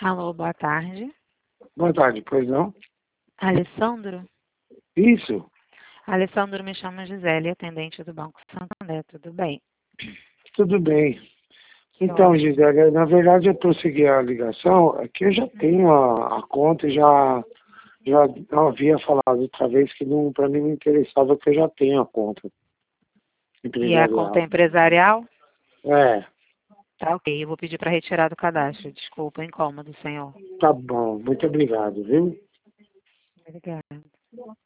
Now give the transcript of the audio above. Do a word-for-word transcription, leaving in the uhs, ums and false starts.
Alô, boa tarde. Boa tarde, pois não? Alessandro? Isso. Alessandro, me chama Gisele, atendente do Banco Santander, tudo bem? Tudo bem. Que Então, ótimo. Gisele, na verdade eu prossegui a ligação, é que eu já tenho a, a conta e já, já não havia falado outra vez que não, para mim não interessava que eu já tenho a conta E é a conta empresarial. empresarial? É, Tá ok, eu vou pedir para retirar do cadastro. Desculpa o incômodo, senhor. tá bom. Muito obrigado, viu? Obrigada.